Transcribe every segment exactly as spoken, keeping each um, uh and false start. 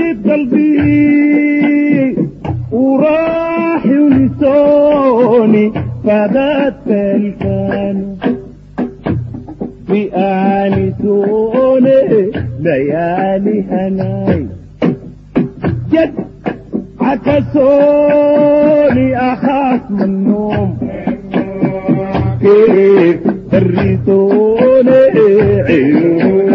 طبيب قلبي وراح ينسوني فبات الكانوا بآنسوني ليالي هناي جد عكسوني أخاف من النوم كيف بريتوني عيون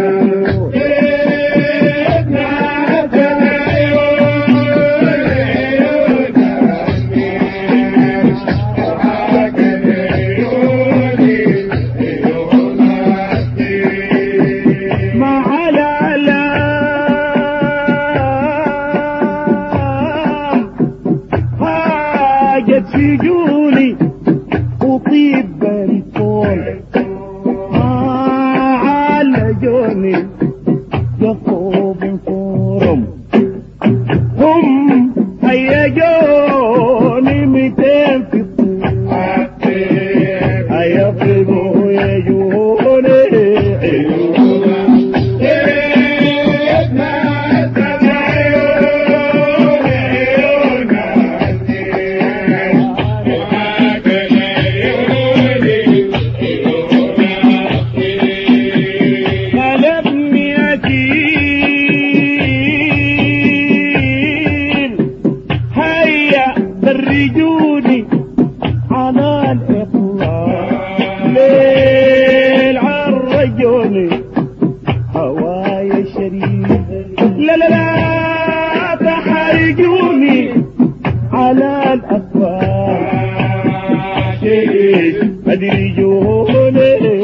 سجوني وطيب الفول ما عالجوني يطوب فورم هم هيجوني ميتين في الطول هيطيبوا يجوني فرجوني على الإطلاق ليل عرجوني هوايا شريف لا لا لا تحرجوني على الأطفال شيء أدرجوني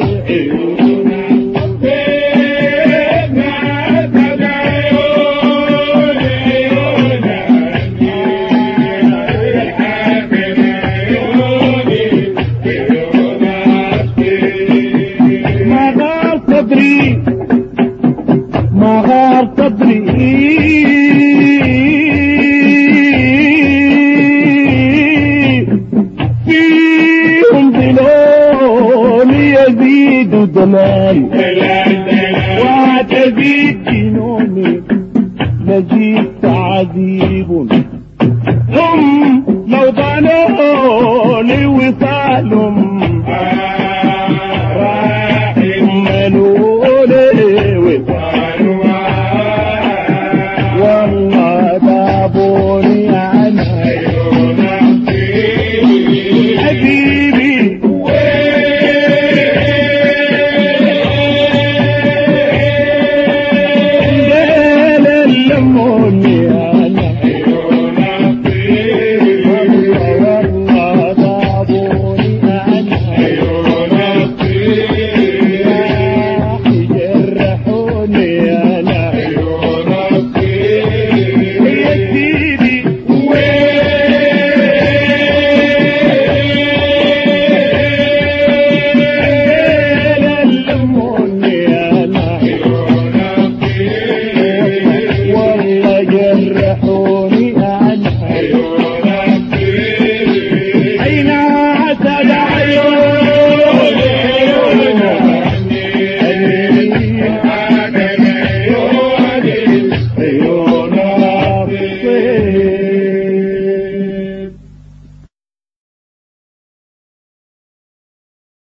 ما غار صدري فيهم ظلام يزيد دماي وتزيد جنوني نجيب تعذيب هم لو ظنوني وصالهم راح يمنوني والله دابوني انا حبيبي ديل اللموني انا والله دابوني انا راح يجرحوني انا والله جرحوني